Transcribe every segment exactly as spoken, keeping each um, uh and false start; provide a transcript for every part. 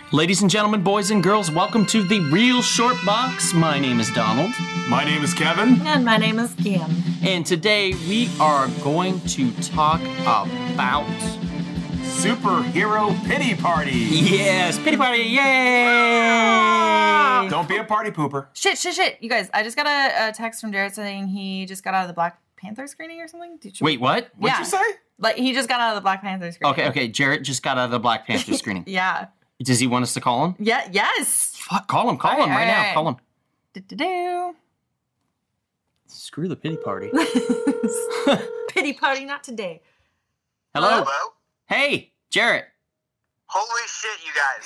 Ladies and gentlemen, boys and girls, welcome to the Real Short Box. My name is Donald. My name is Kevin. And my name is Kim. And today we are going to talk about... Superhero Pity Party. Yes, Pity Party, yay! Don't be a party pooper. Shit, shit, shit. You guys, I just got a, a text from Jared saying he just got out of the Black Panther screening or something. Did you... Wait, what? What'd Yeah. you say? Like, he just got out of the Black Panther screening. Okay, okay, Jarrett just got out of the Black Panther screening. Yeah. Does he want us to call him? Yeah, yes. Fuck, call him, call All him right, right all now, right. call him. Do-do-do. Screw the pity party. Pity party, not today. Hello? Hello? Hey, Jarrett. Holy shit, you guys.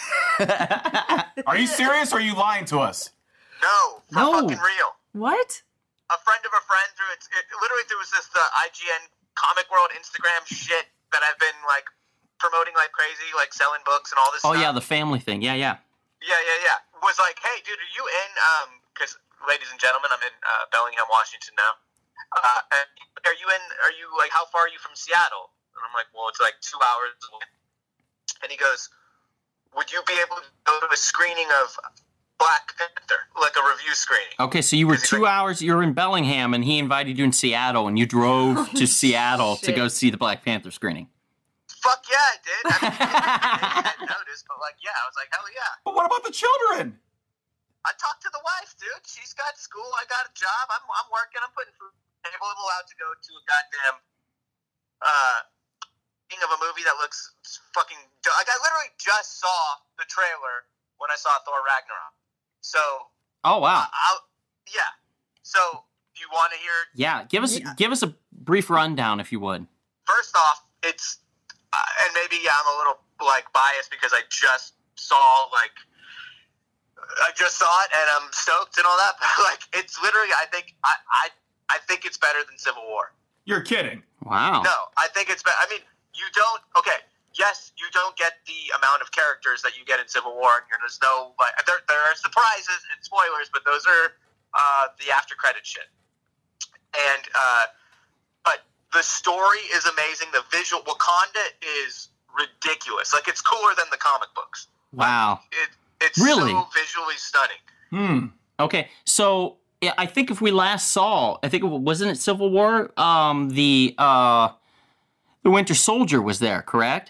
Are you serious or are you lying to us? No, for No. fucking real. What? A friend of a friend through it, it literally through this the I G N Comic World Instagram shit that I've been like promoting like crazy, like selling books and all this Oh, stuff. yeah, the family thing. Yeah, yeah. Yeah, yeah, yeah. Was like, hey, dude, are you in? Um, because ladies and gentlemen, I'm in uh, Bellingham, Washington now. Uh, and are you in? Are you like? How far are you from Seattle? And I'm like, well, it's like two hours away. And he goes, would you be able to go to a screening of Black Panther, like a review screening? Okay, so you were Is he two like- hours, you were in Bellingham, and he invited you in Seattle, and you drove to Seattle to shit. go see the Black Panther screening. Fuck yeah, I did. I mean, I didn't notice, but like, yeah, I was like, hell yeah. But what about the children? I talked to the wife, dude. She's got school. I got a job. I'm, I'm working. I'm putting food on the table. I'm allowed to go to a goddamn uh thing of a movie that looks fucking. Like I literally just saw the trailer when I saw Thor Ragnarok. So Oh, wow. I, I'll yeah. So do you want to hear? Yeah, give us Yeah. give us a brief rundown, if you would. First off, it's uh, and maybe yeah, I'm a little like biased because I just saw like. I just saw it and I'm stoked and all that. But like, it's literally, I think, I, I, I think it's better than Civil War. You're kidding. Wow. No, I think it's better. I mean, you don't. Okay, yes, you don't get the amount of characters that you get in Civil War, and there's no like, there, there are surprises and spoilers, but those are uh, the after credit shit. And uh, but the story is amazing. The visual, Wakanda is ridiculous. Like it's cooler than the comic books. Wow. It, it's Really? so visually stunning. Hmm. Okay, so yeah, I think if we last saw, I think it wasn't it Civil War. Um, the uh, the Winter Soldier was there, correct?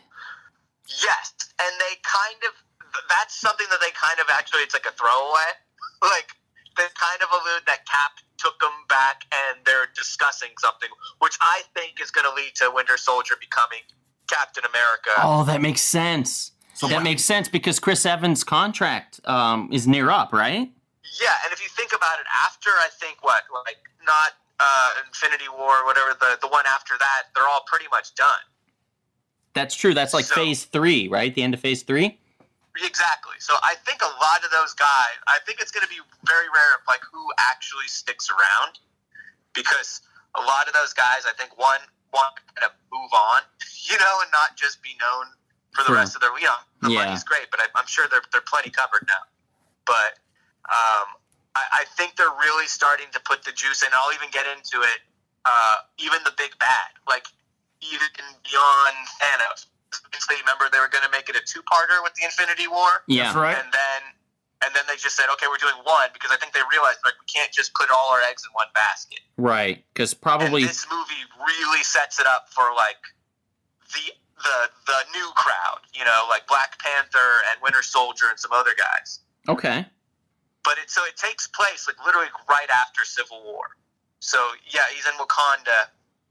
Yes, and they kind of, that's something that they kind of actually, it's like a throwaway. Like, they kind of allude that Cap took them back and they're discussing something, which I think is going to lead to Winter Soldier becoming Captain America. Oh, that makes sense. So that what- makes sense because Chris Evans' contract um, is near up, right? Yeah, and if you think about it, after, I think, what, like, not uh, Infinity War or whatever, the, the one after that, they're all pretty much done. That's true. That's like So- phase three, right? The end of phase three? Exactly. So I think a lot of those guys, I think it's going to be very rare of like who actually sticks around, because a lot of those guys, I think one want to kind of move on, you know, and not just be known for the True. rest of their, you know, the Yeah. money's great, but I, I'm sure they're they're plenty covered now. But um, I, I think they're really starting to put the juice in. I'll even get into it. Uh, even the big bad, like even beyond Thanos. Obviously, remember they were going to make it a two-parter with the Infinity War, Yeah. That's right. and then and then they just said, okay, we're doing one, because I think they realized like we can't just put all our eggs in one basket. Right. Because probably. And this movie really sets it up for like the the the new crowd, you know, like Black Panther and Winter Soldier and some other guys. Okay. But it so it takes place like literally right after Civil War. So yeah, he's in Wakanda,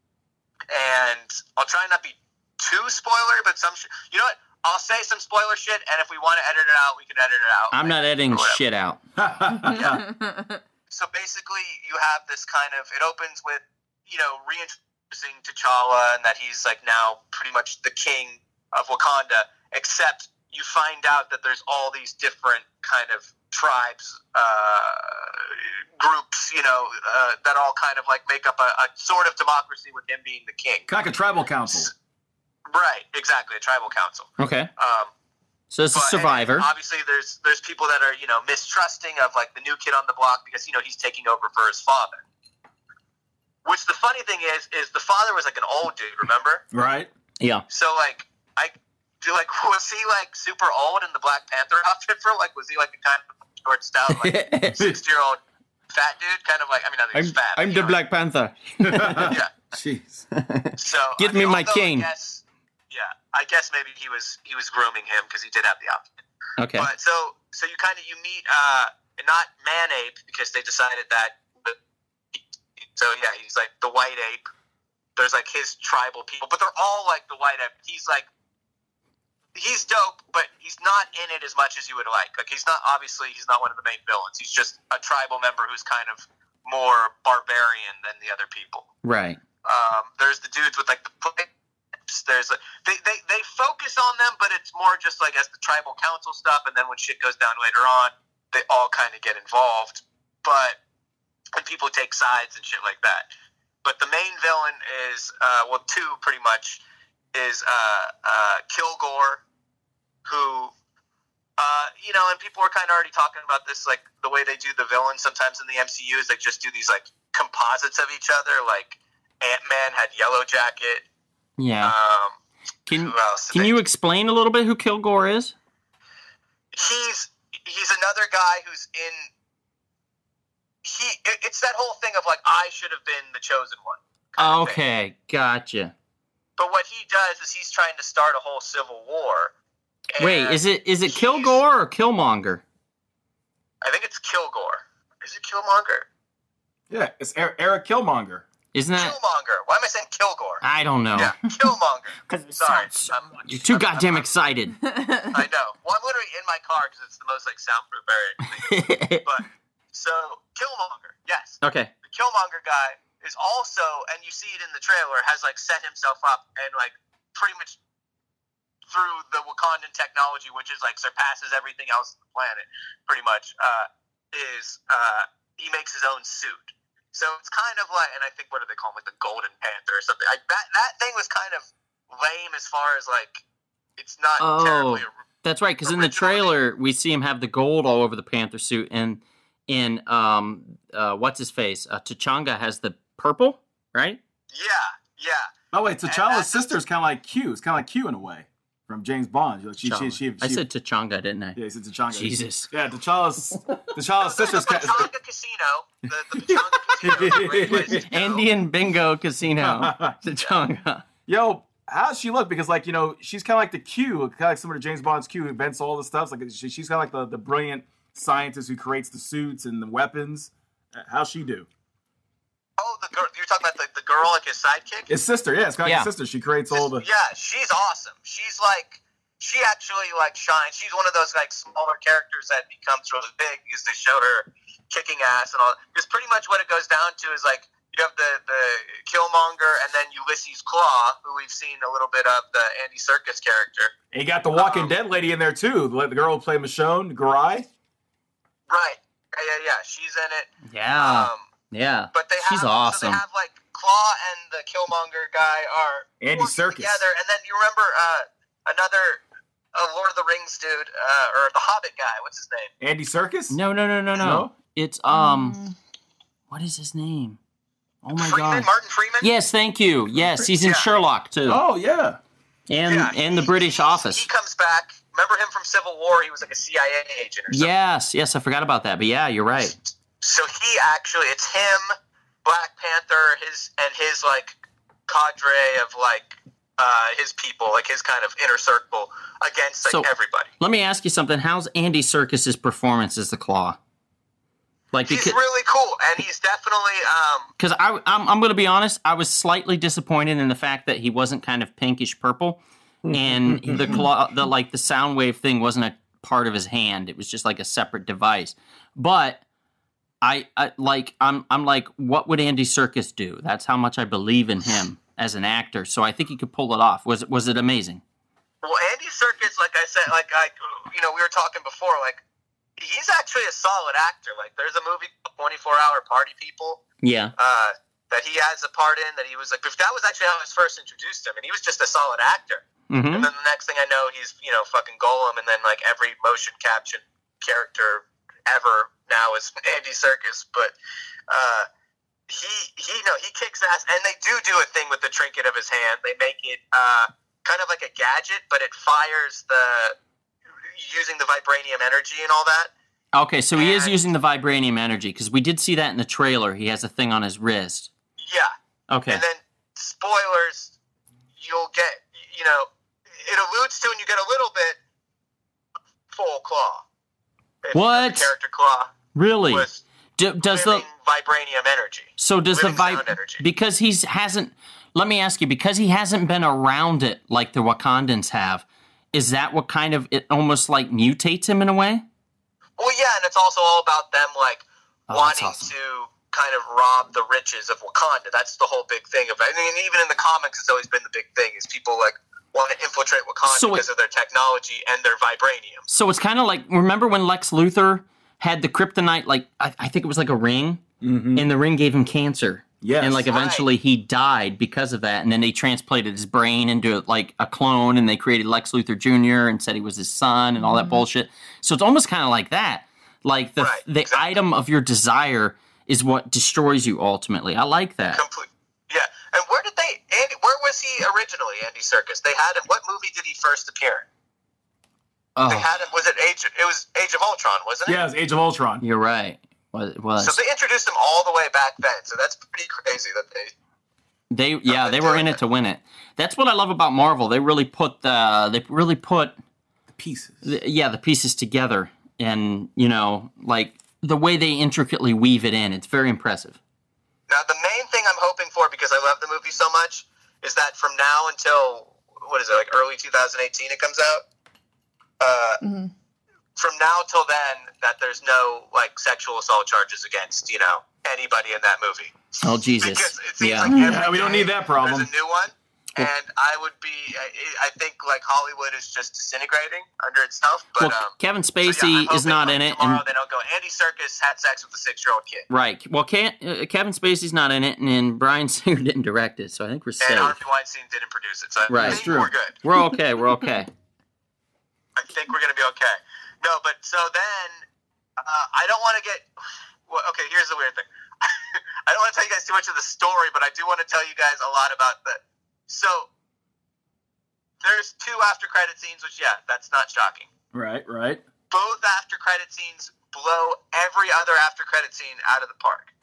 and I'll try not to be too spoiler, but some sh- you know what? I'll say some spoiler shit, and if we want to edit it out, we can edit it out. I'm not editing or whatever. shit out. Yeah. So basically, you have this kind of. It opens with, you know, reintroducing T'Challa, and that he's like now pretty much the king of Wakanda. Except you find out that there's all these different kind of tribes, uh, groups, you know, uh, that all kind of like make up a, a sort of democracy with him being the king. Like a tribal council. Right. Exactly. A tribal council. Okay. Um, So it's a But- survivor. and obviously, there's there's people that are you know mistrusting of like the new kid on the block because you know he's taking over for his father. Which the funny thing is, is the father was like an old dude, remember? Right. Yeah. So like I, do like was he like super old in the Black Panther outfit for like was he like a kind of short, stout, like sixty year old fat dude? Kind of like I mean, I think I'm, he's fat. I'm but, the you know, Black Panther. Yeah. Jeez. So Give I me mean, my although cane. I guess, yeah, I guess maybe he was he was grooming him because he did have the outfit. Okay. But so so you kind of you meet uh not man ape because they decided that. But, so yeah, he's like the white ape. There's like his tribal people, but they're all like the white ape. He's like he's dope, but he's not in it as much as you would like. Like he's not obviously he's not one of the main villains. He's just a tribal member who's kind of more barbarian than the other people. Right. Um, there's the dudes with like the pipes. There's a, they, they they focus on them, but it's more just like as the tribal council stuff. And then when shit goes down later on, they all kind of get involved. But and people take sides and shit like that. But the main villain is uh, well, two pretty much is uh, uh, Kilgore, who. Uh, you know, and people were kind of already talking about this, like the way they do the villains sometimes in the M C U is they just do these like composites of each other. Like Ant-Man had Yellow Jacket. Yeah. Um, Can who else? Can They- you explain a little bit who Kilgore is? He's he's another guy who's in. He it, it's that whole thing of like I should have been the chosen one. kind of thing. Okay, gotcha. But what he does is he's trying to start a whole civil war. Wait, and is it is it he's- Kilgore or Killmonger? I think it's Kilgore. Is it Killmonger? Yeah, it's Er- Eric Killmonger. Isn't that? Killmonger. Why am I saying Kilgore? I don't know. Yeah, Killmonger. Because it Sorry, sounds. I'm, You're too I'm- goddamn I'm- excited. I know. Well, I'm literally in my car because it's the most like soundproof area. But so Killmonger, yes, Okay. the Killmonger guy is also, and you see it in the trailer, has like set himself up and like pretty much through the Wakandan technology, which is like surpasses everything else on the planet, pretty much. Uh, is uh, he makes his own suit. So it's kind of like, and I think what do they call him, like the Golden Panther or something? Like that that thing was kind of lame as far as like it's not Oh. terribly. That's right, because in the Originally- trailer we see him have the gold all over the Panther suit, and in um uh what's his face, uh, T'Changa has the purple, right? Yeah, yeah. By the way, that's- T'Challa's sister is kind of like Q. It's kind of like Q in a way from James Bond. She, she, she, she, I said T'Changa, didn't I? yeah, he said T'Changa. Jesus. Yeah, T'Challa's T'Challa's The sister's kind Pachanga Casino. The, the Pachanga Casino. is a great place to go. Indian Bingo Casino, T'Changa. Yo, how does she look? Because like you know, she's kind of like the Q, kind of like similar to James Bond's Q, who invents all the stuff. Like she, she's kind of like the, the brilliant scientist who creates the suits and the weapons. Uh, How's she do? Oh, the girl. You're talking about the, the girl, like his sidekick? His sister, yeah, it's kind of Yeah. like his sister. She creates all the. Yeah, she's awesome. She's like, she actually like shines. She's one of those like smaller characters that becomes really big because they showed her kicking ass and all. Because pretty much what it goes down to is like you have the the Killmonger and then Ulysses Claw, who we've seen a little bit of, the Andy Serkis character. And you got the Walking Um, Dead lady in there too. The the girl who played Michonne, Garai. Right. Yeah, yeah, yeah. She's in it. Yeah, Um, yeah. but they She's have, awesome. So they have like Claw and the Killmonger guy are Andy working Serkis. together, and then you remember uh, another uh, Lord of the Rings dude, uh, or the Hobbit guy. What's his name? Andy Serkis. No, no, no, no, no. No? It's um, Mm. what is his name? Oh my Freeman, god. Martin Freeman. Yes, thank you. Yes, he's in Yeah. Sherlock too, Oh yeah. and Yeah, and the he- British he- Office. He comes back. Remember him from Civil War? He was like a C I A agent or something. Yes, yes, I forgot about that. But yeah, you're right. So he actually, it's him, Black Panther, his and his like cadre of like uh, his people, like his kind of inner circle against like So- everybody. Let me ask you something. How's Andy Serkis's performance as the Claw? Like, He's because really cool, and he's definitely um, because I I'm, I'm going to be honest, I was slightly disappointed in the fact that he wasn't kind of pinkish purple, and the claw, the like the sound wave thing wasn't a part of his hand. It was just like a separate device. But I, I like I'm I'm like, what would Andy Serkis do? That's how much I believe in him as an actor. So I think he could pull it off. Was it was it amazing? well, Andy Serkis, like I said, like I, you know, we were talking before, like he's actually a solid actor. Like there's a movie, twenty-four hour Party People, Yeah. uh, that he has a part in. That he was like, that was actually how I was first introduced to him, and he was just a solid actor. hmm And then the next thing I know, he's, you know, fucking Golem, and then like every motion caption character ever now is Andy Serkis. But uh, he he no he kicks ass, and they do do a thing with the trinket of his hand. They make it uh, kind of like a gadget, but it fires the using the vibranium energy and all that. Okay, so he is And- using the vibranium energy, because we did see that in the trailer. He has a thing on his wrist. Yeah. Okay. And then, spoilers, you'll get, you know, it alludes to, and you get a little bit, full claw. If What? The character claw Really? was Do, does the living vibranium energy. so does the living vi- sound energy. because he's hasn't let me ask you, because he hasn't been around it like the Wakandans have, is that what kind of it almost like mutates him in a way? Well, yeah, and it's also all about them, like, Oh, that's wanting awesome. to kind of rob the riches of Wakanda. That's the whole big thing of it. I mean, even in the comics, it's always been the big thing, is people, like, want to infiltrate Wakanda So it- because of their technology and their vibranium. So it's kind of like, remember when Lex Luthor had the kryptonite, like I, I think it was like a ring, Mm-hmm. and the ring gave him cancer. Yes. And like eventually he died because of that, and then they transplanted his brain into like a clone, and they created Lex Luthor Junior and said he was his son and all that bullshit. So it's almost kind of like that. Like the Right, the exactly. item of your desire is what destroys you ultimately. I like that. Complete. Yeah. And where did they, Andy, where was he originally, Andy Serkis? They had him, what movie did he first appear in? They Oh, had him, was it Age, it was Age of Ultron, wasn't it? Yeah, it's Age of Ultron. you're right. Well, it was. So they introduced him all the way back then, so that's pretty crazy that they, They yeah, they were in it to win it. That's what I love about Marvel. They really put the they really put Pieces. the, yeah, the pieces together, and you know, like the way they intricately weave it in. It's very impressive. now the main thing I'm hoping for, because I love the movie so much, is that from now until, what is it, like early two thousand eighteen it comes out? Uh, Mhm. From now till then, that there's no, like, sexual assault charges against, you know, anybody in that movie. Oh Jesus. Because it seems Yeah. like every Yeah, we don't day need that problem. There's a new one, and I would be. I, I think like Hollywood is just disintegrating under itself. But Well, um, Kevin so, yeah, Spacey I'm is hoping, not like, in it, Tomorrow and they don't go. Andy Serkis had sex with a six-year-old kid, right. Well, can't, uh, Kevin Spacey's not in it, and, and Brian Singer didn't direct it, so I think we're and safe. Harvey Weinstein didn't produce it. So I Right. think That's true. we're good. We're okay. We're okay. I think we're gonna be okay. No, but so then uh, I don't want to get. Well, okay, here's the weird thing. I don't want to tell you guys too much of the story, but I do want to tell you guys a lot about the. So there's two after credit scenes, which yeah, that's not shocking. Right, right. Both after credit scenes blow every other after credit scene out of the park.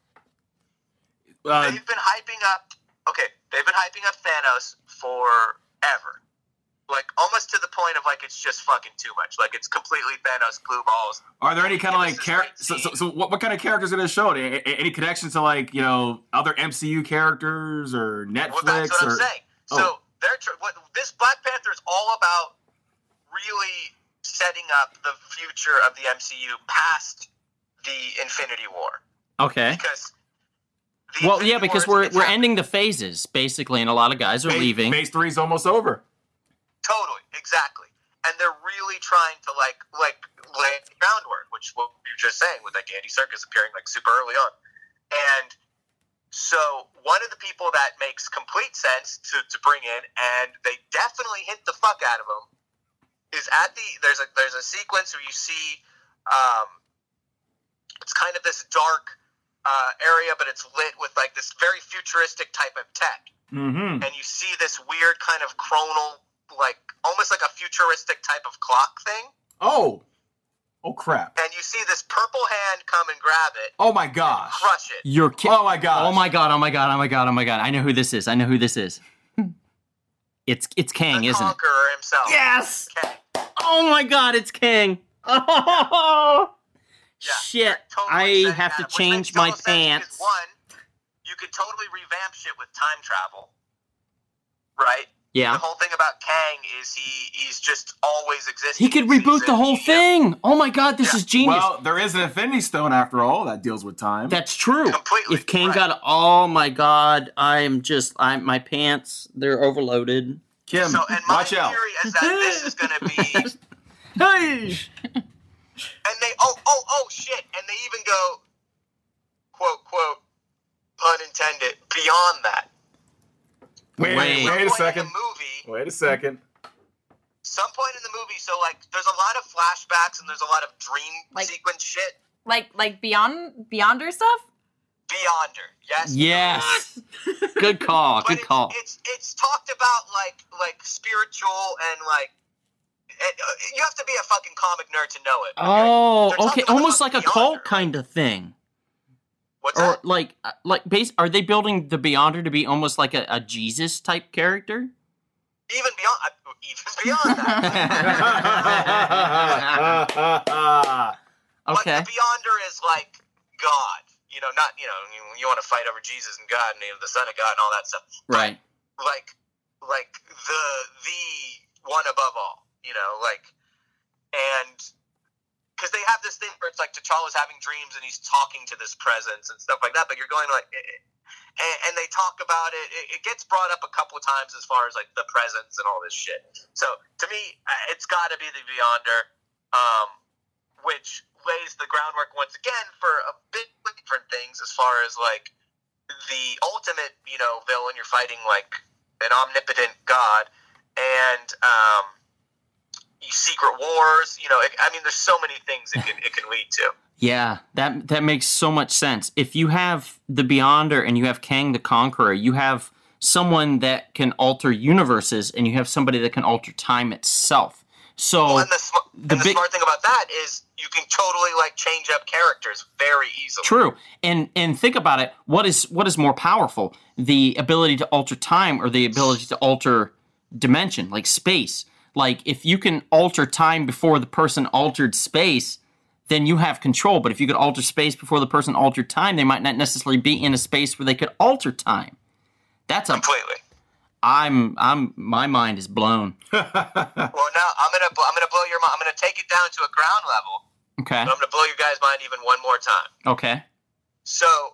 Uh, They've been hyping up. Okay, they've been hyping up Thanos forever. Like, almost to the point of, like, it's just fucking too much. Like, it's completely Thanos blue balls. are there any kind of Give us like this char- great so, so, scene. so what, what kind of characters are they showing? A- a- Any connections to like you know other M C U characters or Netflix Well, that's what or I'm saying. So, Oh. they're tr- what, this Black Panther is all about really setting up the future of the M C U past the Infinity War. Okay. Because the Well, Infinity yeah, because War we're is- it's we're happening. ending the phases basically, and a lot of guys are phase, leaving. Phase three's almost over. Totally, exactly. And they're really trying to like like lay the groundwork, which what you were just saying with like Andy Serkis appearing like super early on. And so one of the people that makes complete sense to, to bring in, and they definitely hint the fuck out of him, is at the there's a there's a sequence where you see um, it's kind of this dark uh, area, but it's lit with like this very futuristic type of tech. Mm-hmm. And you see this weird kind of chronal, like almost like a futuristic type of clock thing, Oh, oh crap! and you see this purple hand come and grab it, Oh my gosh! crush it. You're ki- Oh my gosh! Oh my god! Oh my god! Oh my god! Oh my god! I know who this is. I know who this is. It's it's Kang, The isn't it? Conqueror himself. Yes. Okay. Oh my god! It's Kang. Oh Yeah, shit! Totally I setting have that to up, which change makes my total sense because, pants. One, you could totally revamp shit with time travel, right? The Yeah. whole thing about Kang is he he's just always existing. He could He's reboot the in whole the- thing. Oh my god! This Yeah. is genius. Well, there is an Infinity Stone after all that deals with time. That's true. Completely, If Kang right. got, oh my god! I'm just, I'm my pants. They're overloaded. Kim, So, and my watch out! theory is that this is going to be, Hey. and they oh oh oh shit, and they even go, quote quote, pun intended, beyond that. Wait, Wait. wait, Some a point in second. the movie, Wait a second. some point in the movie, so like there's a lot of flashbacks and there's a lot of dream Like- sequence shit. Like like beyond Beyonder stuff? Beyonder. Yes. Yes. Good call. But Good it's, call. It's it's talked about like like spiritual and like it, uh, you have to be a fucking comic nerd to know it. Okay? Oh, They're talking okay. about Almost like fucking a cult Beyonder. kind of thing. What's Or that? like, uh, like, base. Are they building the Beyonder to be almost like a, a Jesus type character? Even beyond, uh, even beyond that. But Okay. the Beyonder is like God. You know, not you know you, you want to fight over Jesus and God and you know, the Son of God and all that stuff. Right. Like, like the the one above all. You know, like, and because they have this thing where it's like T'Challa's having dreams and he's talking to this presence and stuff like that. But you're going like, and, and they talk about it. it. It gets brought up a couple of times as far as like the presence and all this shit. So to me, it's got to be the Beyonder, um, which lays the groundwork once again for a bit different things as far as like the ultimate, you know, villain. You're fighting like an omnipotent god, and um, you secret wars. You know, it, I mean, there's so many things it can it can lead to. Yeah, that that makes so much sense. If you have the Beyonder and you have Kang the Conqueror, you have someone that can alter universes, and you have somebody that can alter time itself. So Well, and the, sm- the and the big- smart thing about that is you can totally like change up characters very easily. true. And and think about it. What is what is more powerful, the ability to alter time or the ability to alter dimension, like space? Like if you can alter time before the person altered space, then you have control. But if you could alter space before the person altered time, they might not necessarily be in a space where they could alter time. That's a. Completely. I'm. I'm. My mind is blown. Well, now I'm gonna bl- I'm gonna blow your mind. I'm gonna take it down to a ground level. Okay. But I'm gonna blow your guys' mind even one more time. Okay. So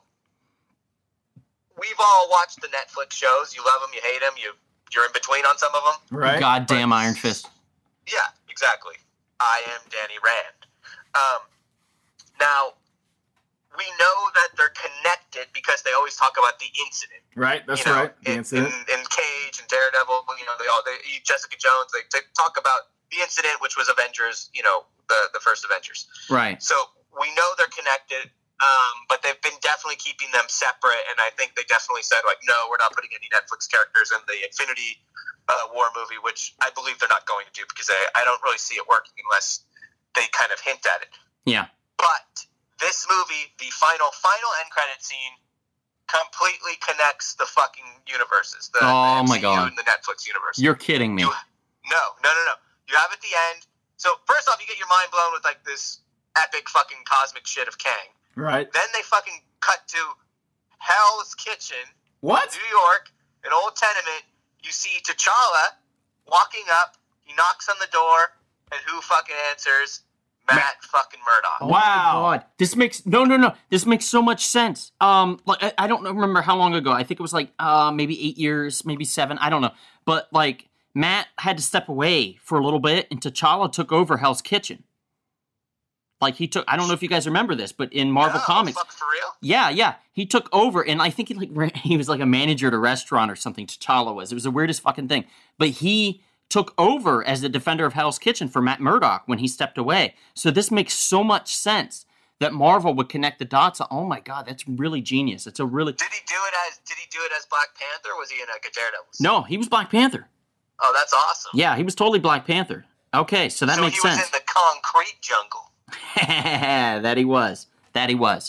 we've all watched the Netflix shows. You love them, you hate them, you you're in between on some of them. Right. Goddamn Iron Fist. Yeah, exactly. I am Danny Rand. Um, now we know that they're connected because they always talk about the incident. Right. That's you know, right. The in, incident. In, in Cage and Daredevil, you know, they all they Jessica Jones. They, they talk about the incident, which was Avengers. You know, the the first Avengers. Right. So we know they're connected, um, but they've been definitely keeping them separate. And I think they definitely said like, no, we're not putting any Netflix characters in the Infinity uh, War movie, which I believe they're not going to do because I, I don't really see it working unless they kind of hint at it. Yeah. But this movie, the final final end credit scene, completely connects the fucking universes. The, Oh, the my M C U God. and the Netflix universe. You're kidding me. You, no, no, no, no. You have at the end. So first off, you get your mind blown with like this epic fucking cosmic shit of Kang. Right. Then they fucking cut to Hell's Kitchen, What? New York, an old tenement. You see T'Challa walking up. He knocks on the door, and who fucking answers? Matt fucking Murdock. Oh Wow. my God. This makes no, no, no. This makes so much sense. Um, like I, I don't remember how long ago. I think it was like uh maybe eight years, maybe seven. I don't know. But like Matt had to step away for a little bit, and T'Challa took over Hell's Kitchen. Like he took. I don't know if you guys remember this, but in Marvel No, Comics, fuck, for real? yeah, yeah, he took over, and I think he like ran, he was like a manager at a restaurant or something. T'Challa was. It was the weirdest fucking thing. But he took over as the defender of Hell's Kitchen for Matt Murdock when he stepped away. So this makes so much sense that Marvel would connect the dots. Oh my God, that's really genius. It's a really Did he do it as Did he do it as Black Panther? Or was he in like a Daredevil? no. He was Black Panther. Oh, that's awesome. Yeah, he was totally Black Panther. Okay, so that so makes he sense. was in the concrete jungle. That he was. That he was.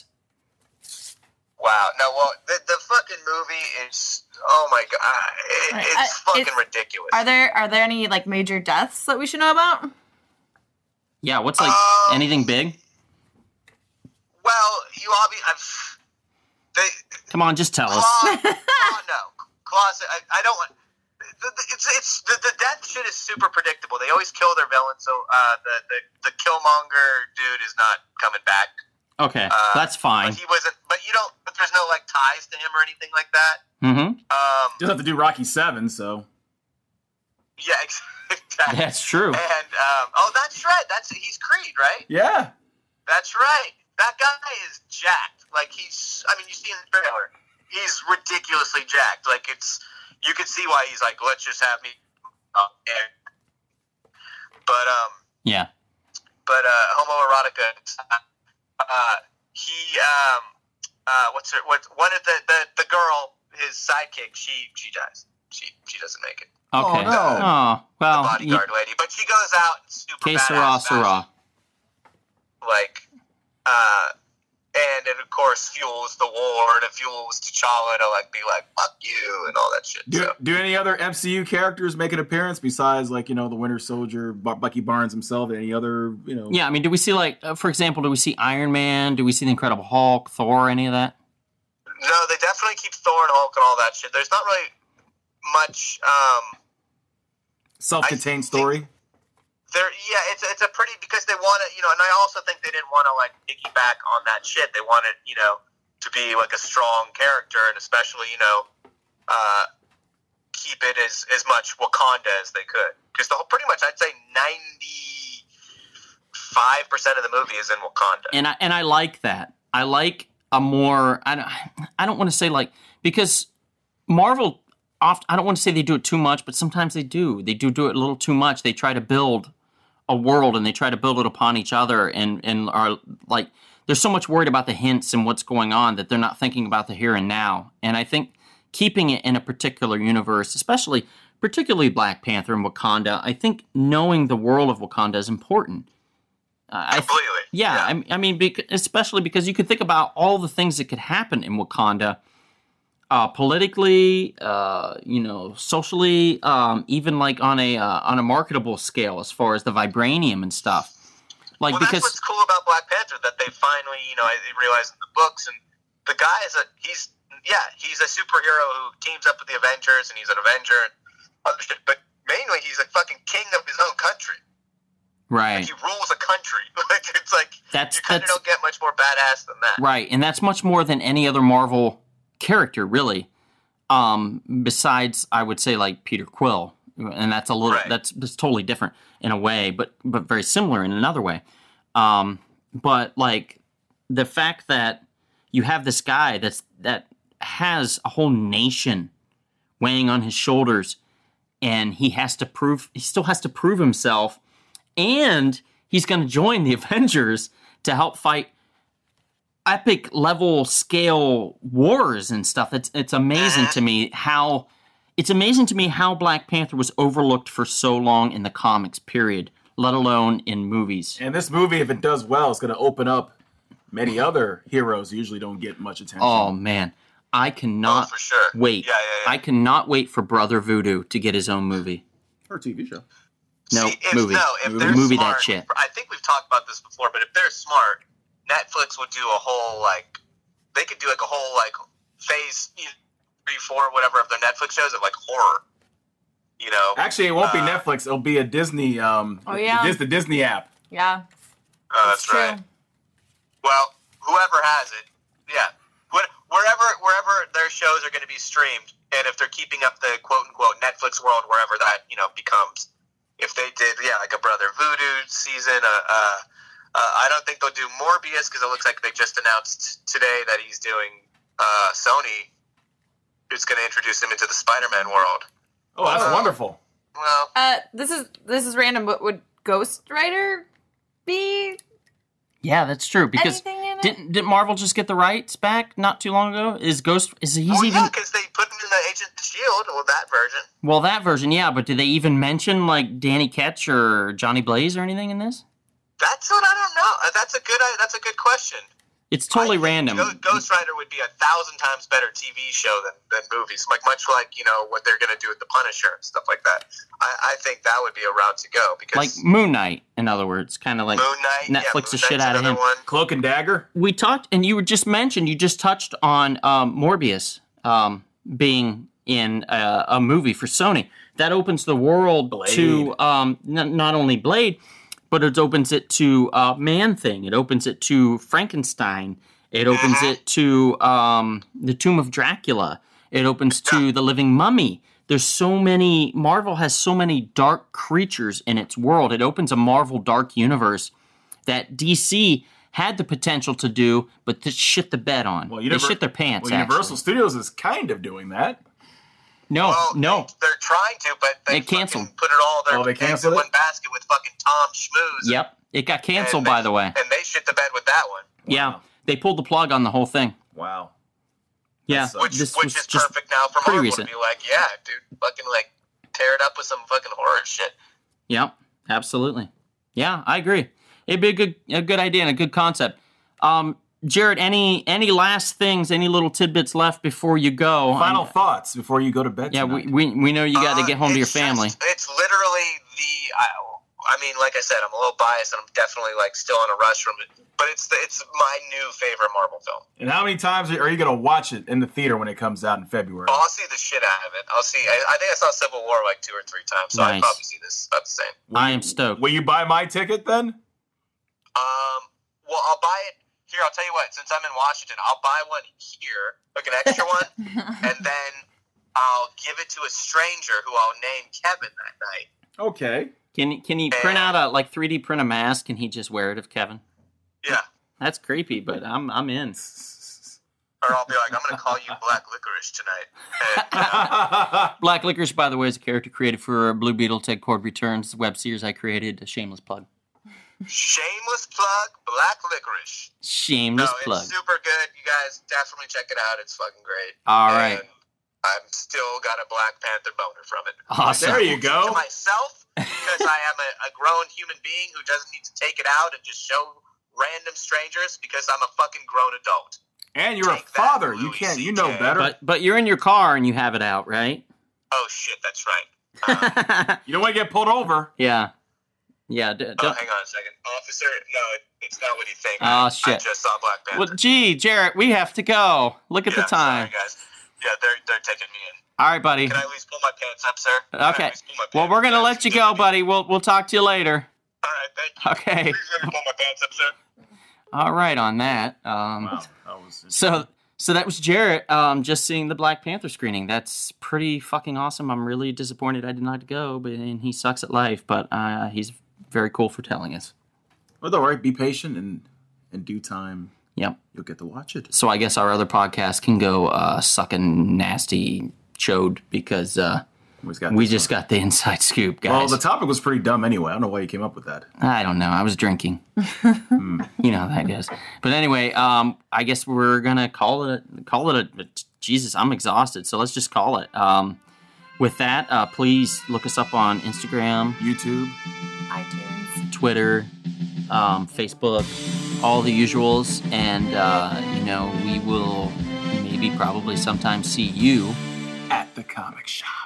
Wow. No, well, the, the fucking movie is. Oh my god, it, Right, it's I- fucking it's- ridiculous. Are there are there any like major deaths that we should know about? Yeah, what's like Um, anything big? Well, you obviously. I've, they. Come on, just tell us. Claw, Claw, no. Claw, I, I don't want. The, the, it's it's the, the death shit is super predictable. They always kill their villain, so uh, the, the the Killmonger dude is not coming back. Okay, Uh, that's fine. But he wasn't. But you don't. But there's no like ties to him or anything like that. Mm-hmm. Um. You'll have to do Rocky Seven, so. Yeah. Exactly. That's true. And um. Oh, that's right. That's he's Creed, right? Yeah. That's right. That guy is jacked. Like he's. I mean, you see in the trailer, he's ridiculously jacked. Like it's. You can see why he's like, let's just have me. Uh, air. But um. Yeah. But uh, homoerotica. Uh, he um. uh, what's her? What one of the, the the girl, his sidekick? She she dies. She she doesn't make it. Okay. Oh, no. Oh, well. The bodyguard lady, but she goes out and super Que badass sera, fashion, sera. like, uh, and it of course fuels the war, and it fuels T'Challa to like be like fuck you and all that shit. Do, so. do any other M C U characters make an appearance besides, like, you know, the Winter Soldier, Bu- Bucky Barnes himself, any other, you know? Yeah, I mean, do we see, like, uh, for example, do we see Iron Man? Do we see the Incredible Hulk, Thor, any of that? No, they definitely keep Thor and Hulk and all that shit. There's not really much. Um, Self-contained I story? think There, yeah, it's it's a pretty because they want to, you know, and I also think they didn't want to like piggyback on that shit. They wanted, you know, to be like a strong character, and especially, you know, uh, keep it as as much Wakanda as they could. Because the whole, pretty much, I'd say ninety five percent of the movie is in Wakanda. And I and I like that. I like a more. I don't. I don't want to say like because Marvel. Oft, I don't want to say they do it too much, but sometimes they do. They do do it a little too much. They try to build a world and they try to build it upon each other, and and are like they're so much worried about the hints and what's going on that they're not thinking about the here and now. And I think keeping it in a particular universe, especially particularly Black Panther and Wakanda, I think knowing the world of Wakanda is important. Uh, I th- Completely. yeah, Yeah. I, I mean, bec- especially because you could think about all the things that could happen in Wakanda. Uh, politically, uh, you know, socially, um, even like on a uh, on a marketable scale, as far as the vibranium and stuff. Like well, because that's what's cool about Black Panther, that they finally, you know, I realized in the books, and the guy is a he's yeah he's a superhero who teams up with the Avengers, and he's an Avenger and other shit. But mainly, he's a fucking king of his own country. right, Like, he rules a country. Like, it's like That's- you kind of that's- don't get much more badass than that. right, and that's much more than any other Marvel character, really. Um, besides, I would say like Peter Quill, and that's a little Right. that's that's totally different in a way, but but very similar in another way. Um, but like the fact that you have this guy that's that has a whole nation weighing on his shoulders, and he has to prove he still has to prove himself, and he's going to join the Avengers to help fight epic level scale wars and stuff. It's it's amazing to me how it's amazing to me how Black Panther was overlooked for so long in the comics, period, let alone in movies. And this movie, if it does well, it's going to open up many other heroes who usually don't get much attention. Oh man, I Oh, cannot for sure. wait. Yeah, yeah, yeah. I cannot wait for Brother Voodoo to get his own movie. Or T V show. No, See, if, movie. No, if Movie. they're Movie that smart, shit. I think we've talked about this before, but if they're smart, Netflix would do a whole, like, they could do, like, a whole, like, phase three, four, whatever, of their Netflix shows of, like, horror. You know? Actually, it won't be Uh, Netflix. It'll be a Disney. Um, Oh, yeah. Dis- the Disney app. Yeah, Oh, that's true. right. Well, whoever has it, yeah. What, wherever wherever their shows are going to be streamed, and if they're keeping up the quote-unquote Netflix world, wherever that, you know, becomes. If they did, yeah, like a Brother Voodoo season, uh, uh, uh, I don't think they'll do Morbius, because it looks like they just announced today that he's doing uh, Sony. It's going to introduce him into the Spider-Man world. Oh, that's Uh, wonderful. Well, Uh, this is this is random, but would Ghost Rider be Yeah, that's true. Because anything in it? didn't didn't Marvel just get the rights back not too long ago? Is Ghost is he's well, even yeah, because they put him in the Agent of S H I E L D, well, that version. well that version, yeah, but did they even mention like Danny Ketch or Johnny Blaze or anything in this? That's what I don't know. Uh, That's a good. Uh, that's a good question. It's totally I think random. Go- Ghost Rider would be a thousand times better T V show than, than movies. Like much like you know what they're going to do with the Punisher and stuff like that. I, I think that would be a route to go because Like Moon Knight, in other words, kind of like Moon Knight, yeah, Netflix Moon the shit Knight's out of another him. One. Cloak and Dagger. We talked, and you were just mentioned, you just touched on um, Morbius um, being in a, a movie for Sony. That opens the world Blade. to um, n- not only Blade, but it opens it to uh, Man-Thing. It opens it to Frankenstein. It opens Mhm. it to um, the Tomb of Dracula. It opens to the Living Mummy. There's so many. Marvel has so many dark creatures in its world. It opens a Marvel dark universe that D C had the potential to do, but they shit the bed on. Well, they Univer- shit their pants. Well, Universal actually. Studios is kind of doing that. No, Well, no. they, they're trying to, but they, They fucking canceled. Put it all their Oh, they eggs in canceled it? one basket with fucking Tom Schmooze. Yep, it got canceled. And they- By the way, and they shit the bed with that one. yeah, they pulled the plug on the whole thing. Wow. Yeah, sucks. Which, this which was is just perfect now for pretty Marvel recent. to be like, yeah, dude, fucking like tear it up with some fucking horror shit. Yep, absolutely. Yeah, I agree. It'd be a good a good idea and a good concept. Um, Jared, any any last things, any little tidbits left before you go? Final And- thoughts before you go to bed Yeah, we, tonight. we we know you got to Uh, get home to your it's family. just- it's literally the. I, I mean, like I said, I'm a little biased, and I'm definitely like still in a rush from it. But it's the, it's my new favorite Marvel film. And how many times are you going to watch it in the theater when it comes out in February? Oh, I'll see the shit out of it. I'll see. I, I think I saw Civil War like two or three times, so Nice. I'll probably see this about the same. I am stoked. Will you buy my ticket then? Um, well, I'll buy it here. I'll tell you what. Since I'm in Washington, I'll buy one here, like an extra one, and then I'll give it to a stranger who I'll name Kevin that night. Okay. Can can he print out a like three D print a mask and he just wear it of Kevin? Yeah. That's creepy, but I'm I'm in. Or I'll be like, I'm gonna call you Black Licorice tonight. And, uh, Black Licorice, by the way, is a character created for Blue Beetle Ted Cord Returns, the web series I created. A shameless plug. shameless plug, Black Licorice. Shameless no, plug. it's super good. You guys definitely check it out. It's fucking great. All right. And I'm still got a Black Panther boner from it. Awesome. There you To go. myself, because I am a, a grown human being who doesn't need to take it out and just show random strangers because I'm a fucking grown adult. And you're a Take that, father. You Louis can't. You C know K. better. But but you're in your car and you have it out, right? Oh shit, that's right. Um, You don't want to get pulled over. yeah. Yeah. D- oh, don't- hang on a second, officer. No, it, it's not what you think. Oh, I shit. just saw Black Panther. well, gee, Jarrett, we have to go. Look at yeah, the time. Sorry, guys. Yeah, they're they're taking me in. Uh, All right, buddy. Can I at least pull my pants up, sir? Can I at Okay. least pull my Well, pants we're gonna up? let you go, buddy. We'll we'll talk to you later. All right, thank you. Okay. Please let me pull my pants up, sir. All right, on that. Um, Wow. That was So so that was Jarrett. Um, just seeing the Black Panther screening. That's pretty fucking awesome. I'm really disappointed I did not go, but and he sucks at life. But uh, he's very cool for telling us. Well, all right. Be patient, and in due time, Yep. you'll get to watch it. So I guess our other podcast can go uh, sucking nasty chode because uh, We've got we this just one. got the inside scoop, guys. Well, the topic was pretty dumb anyway. I don't know why you came up with that. I don't know. I was drinking. You know how that goes. But anyway, um, I guess we're gonna call it a, call it a. Jesus, I'm exhausted. So let's just call it. Um, with that, uh, please look us up on Instagram, YouTube. iTunes. Twitter, um, Facebook, all the usuals, and uh, you know we will maybe probably sometime see you At the comic shop.